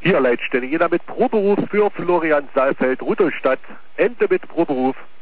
Hier Leitstelle, jeder mit Proberuf für Florian Saalfeld, Rudolstadt, Ente mit Proberuf.